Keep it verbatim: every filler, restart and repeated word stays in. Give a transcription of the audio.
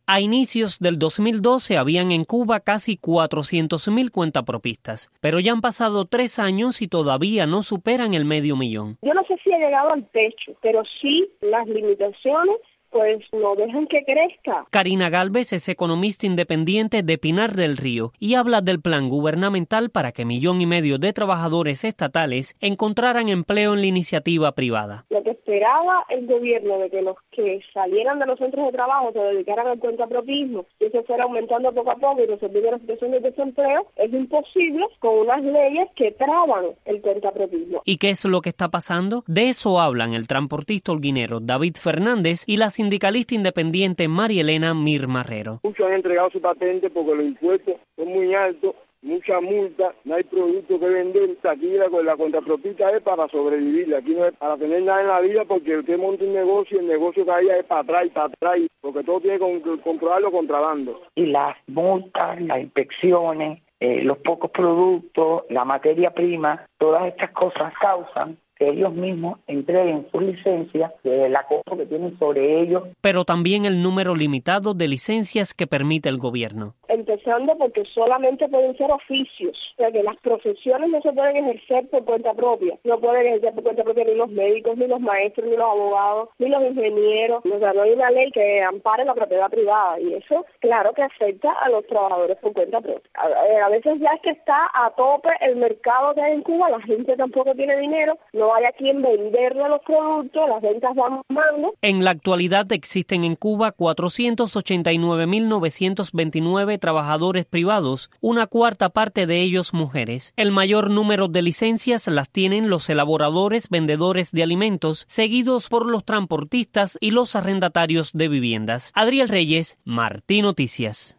A inicios del dos mil doce habían en Cuba casi cuatrocientos mil cuentapropistas, pero ya han pasado tres años y todavía no superan el medio millón. Yo no sé si ha llegado al techo, pero sí las limitaciones pues no dejan que crezca. Karina Gálvez es economista independiente de Pinar del Río y habla del plan gubernamental para que millón y medio de trabajadores estatales encontraran empleo en la iniciativa privada. Lo que esperaba el gobierno de que los que salieran de los centros de trabajo se dedicaran al cuentapropismo y eso fuera aumentando poco a poco y resolviendo la situación de desempleo, es imposible con unas leyes que traban el cuentapropismo. ¿Y qué es lo que está pasando? De eso hablan el transportista holguinero David Fernández y la sindicalista independiente María Elena Mir Marrero. Muchos han entregado su patente porque los impuestos son muy altos, mucha multa, no hay producto que vender. Aquí la, la contrapropista es para sobrevivir, aquí no es para tener nada en la vida porque usted monta un negocio y el negocio que haya es para atrás y para atrás, porque todo tiene que controlarlo contrabando. Y las multas, las inspecciones, eh, los pocos productos, la materia prima, todas estas cosas causan que ellos mismos entreguen sus licencias, de la cosa que tienen sobre ellos. Pero también el número limitado de licencias que permite el gobierno. Empezando porque solamente pueden ser oficios, o sea que las profesiones no se pueden ejercer por cuenta propia, no pueden ejercer por cuenta propia ni los médicos, ni los maestros, ni los abogados, ni los ingenieros, o sea, no hay una ley que ampare la propiedad privada y eso, claro que afecta a los trabajadores por cuenta propia. A, a veces ya es que está a tope el mercado que hay en Cuba, la gente tampoco tiene dinero, no hay a quien venderle los productos, las ventas van mal. En la actualidad existen en Cuba cuatrocientos ochenta y nueve mil novecientos veintinueve trabajadores privados, una cuarta parte de ellos mujeres. El mayor número de licencias las tienen los elaboradores, vendedores de alimentos, seguidos por los transportistas y los arrendatarios de viviendas. Adriel Reyes, Martí Noticias.